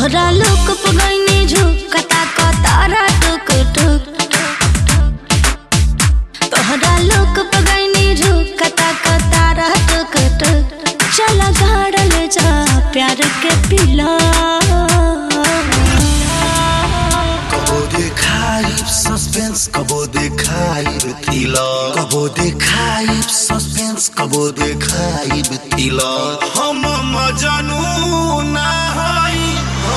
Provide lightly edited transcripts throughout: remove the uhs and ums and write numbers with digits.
तोहरा लोक पगैनी झुकता कतारा टुक टुक तोहरा लोक पगैनी झुकता कतारा टुक टुक चला गाड़ ले जा प्यार के पिला कबो देखाइब सस्पेंस कबो देखाइब थ्रिलर कबो देखाइब सस्पेंस कबो देखाइब थ्रिलर हम मजनू ना हई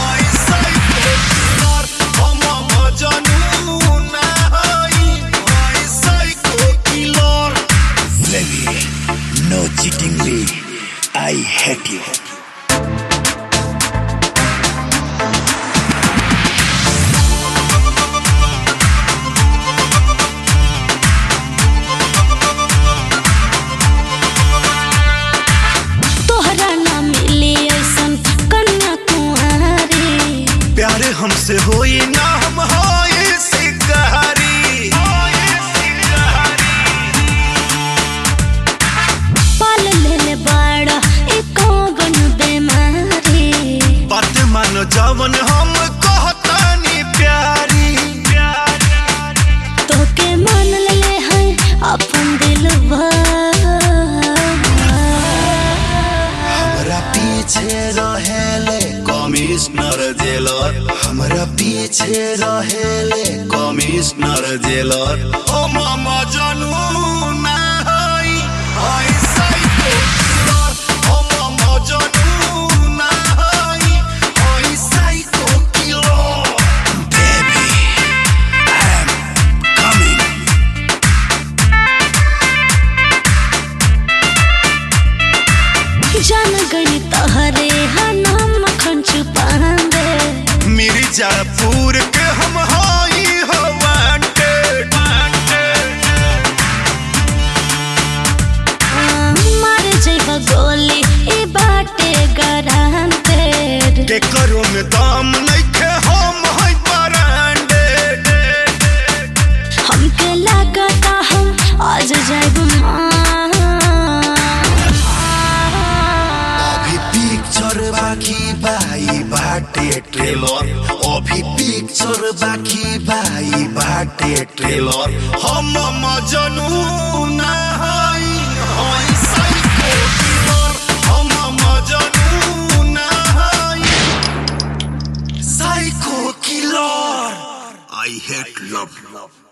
साइको हम मजनू ना हई psycho killer Baby, no cheating me. I hate you. प्यारे हमसे होई ना हम होई शिकारी पाल ले बड़ा एक गन बेमारी बात मानो जवन हम कहतानी प्यारी तो के मान ले है अपन दिलवा हमरा पीछे रहेले कमिश्नर जेलर हमरा पीछे रहेले कमिश्नर जेलर हम मजनू ना हई हई साइको किलर हम मजनू ना हई हई psycho killer baby I am coming जान गई तोहरे नाम मखन छुपांदे मिर्जापुर के हम हई हो वांटेड मार जइबा गोली ई बाटे गारंटेड के करो में दाम नइखे हम हई ब्रांडेड हमके लगता हम आज जाइब पिक्चर बाकी भाई बाटे ट्रेलर अभी पिक्चर बाकी भाई बाटे ट्रेलर हम मजनू ना हई हई साइको किलर हम मजनू ना हई psycho killer I hate love